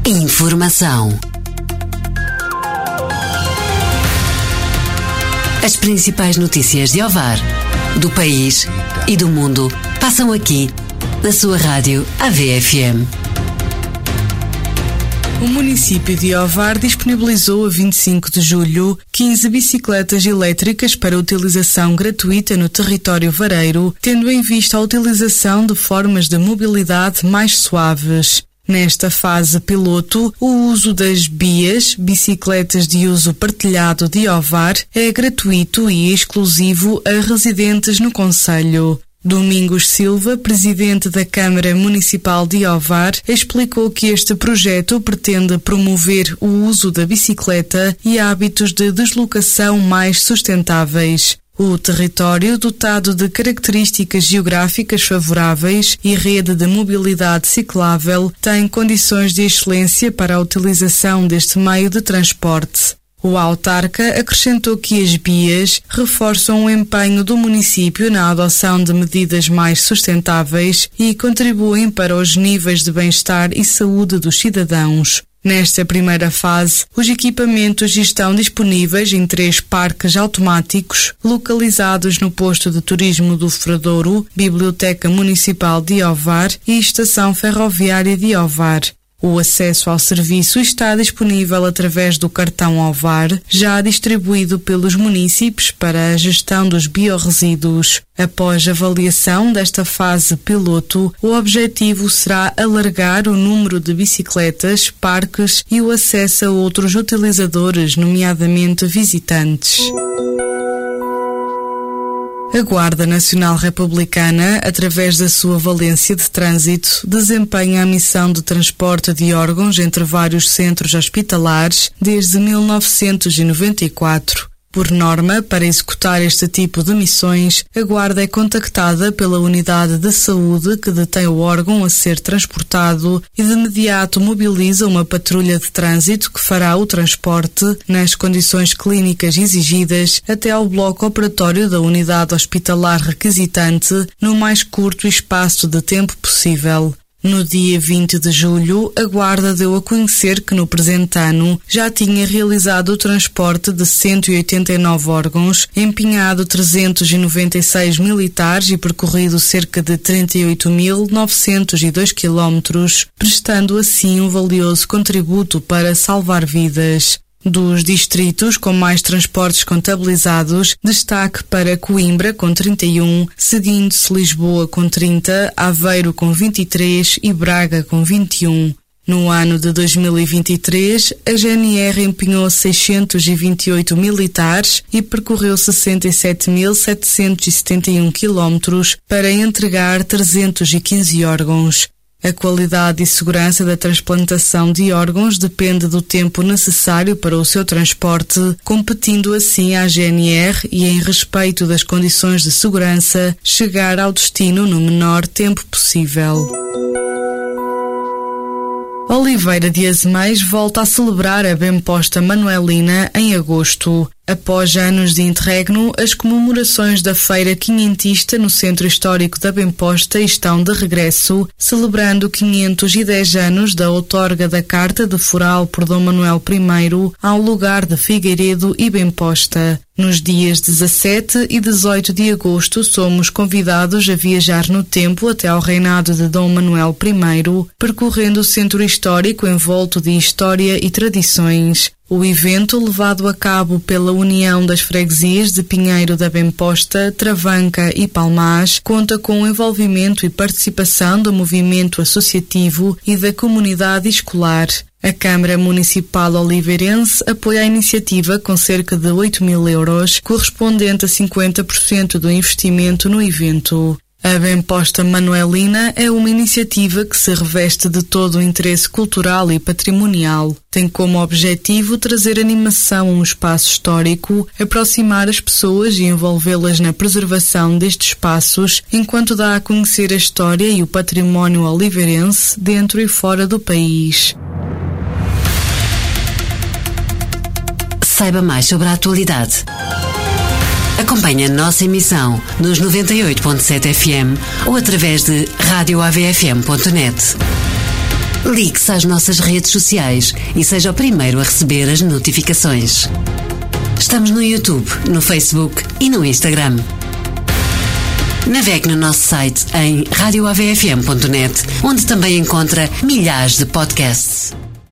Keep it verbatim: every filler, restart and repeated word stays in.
Informação. As principais notícias de Ovar, do país e do mundo passam aqui, na sua rádio A V F M. O município de Ovar disponibilizou a vinte e cinco de julho quinze bicicletas elétricas para utilização gratuita no território vareiro, tendo em vista a utilização de formas de mobilidade mais suaves. Nesta fase piloto, o uso das B I As, bicicletas de uso partilhado de Ovar, é gratuito e exclusivo a residentes no concelho. Domingos Silva, presidente da Câmara Municipal de Ovar, explicou que este projeto pretende promover o uso da bicicleta e hábitos de deslocação mais sustentáveis. O território, dotado de características geográficas favoráveis e rede de mobilidade ciclável, tem condições de excelência para a utilização deste meio de transporte. O autarca acrescentou que as B I As reforçam o empenho do município na adoção de medidas mais sustentáveis e contribuem para os níveis de bem-estar e saúde dos cidadãos. Nesta primeira fase, os equipamentos estão disponíveis em três parques automáticos localizados no posto de turismo do Fredouro, Biblioteca Municipal de Ovar e Estação Ferroviária de Ovar. O acesso ao serviço está disponível através do cartão Ovar, já distribuído pelos munícipes para a gestão dos biorresíduos. Após a avaliação desta fase piloto, o objetivo será alargar o número de bicicletas, parques e o acesso a outros utilizadores, nomeadamente visitantes. A Guarda Nacional Republicana, através da sua valência de trânsito, desempenha a missão de transporte de órgãos entre vários centros hospitalares desde mil novecentos e noventa e quatro. Por norma, para executar este tipo de missões, a Guarda é contactada pela unidade de saúde que detém o órgão a ser transportado e de imediato mobiliza uma patrulha de trânsito que fará o transporte, nas condições clínicas exigidas, até ao bloco operatório da unidade hospitalar requisitante, no mais curto espaço de tempo possível. No dia vinte de julho, a Guarda deu a conhecer que no presente ano já tinha realizado o transporte de cento e oitenta e nove órgãos, empenhado trezentos e noventa e seis militares e percorrido cerca de trinta e oito mil novecentos e dois quilómetros, prestando assim um valioso contributo para salvar vidas. Dos distritos com mais transportes contabilizados, destaque para Coimbra com trinta e um, seguindo-se Lisboa com trinta, Aveiro com vinte e três e Braga com vinte e um. No ano de dois mil e vinte e três, a G N R empenhou seiscentos e vinte e oito militares e percorreu sessenta e sete mil setecentos e setenta e um quilómetros para entregar trezentos e quinze órgãos. A qualidade e segurança da transplantação de órgãos depende do tempo necessário para o seu transporte, competindo assim à G N R e, em respeito das condições de segurança, chegar ao destino no menor tempo possível. Oliveira de Azeméis volta a celebrar a Bem-Posta Manuelina em agosto. Após anos de interregno, as comemorações da Feira Quinhentista no Centro Histórico da Bem-Posta estão de regresso, celebrando quinhentos e dez anos da outorga da Carta de Foral por Dom Manuel I ao lugar de Figueiredo e Bem-Posta. Nos dias dezassete e dezoito de agosto somos convidados a viajar no tempo até ao reinado de Dom Manuel I, percorrendo o centro histórico envolto de história e tradições. O evento, levado a cabo pela União das Freguesias de Pinheiro da Bem-Posta, Travanca e Palmaz, conta com o envolvimento e participação do movimento associativo e da comunidade escolar. A Câmara Municipal Oliveirense apoia a iniciativa com cerca de oito mil euros, correspondente a cinquenta por cento do investimento no evento. A Bem-Posta Manuelina é uma iniciativa que se reveste de todo o interesse cultural e patrimonial. Tem como objetivo trazer animação a um espaço histórico, aproximar as pessoas e envolvê-las na preservação destes espaços, enquanto dá a conhecer a história e o património oliveirense dentro e fora do país. Saiba mais sobre a atualidade. Acompanhe a nossa emissão nos noventa e oito ponto sete F M ou através de rádio A V F M ponto net. Ligue-se às nossas redes sociais e seja o primeiro a receber as notificações. Estamos no YouTube, no Facebook e no Instagram. Navegue no nosso site em radio a v f m ponto net, onde também encontra milhares de podcasts.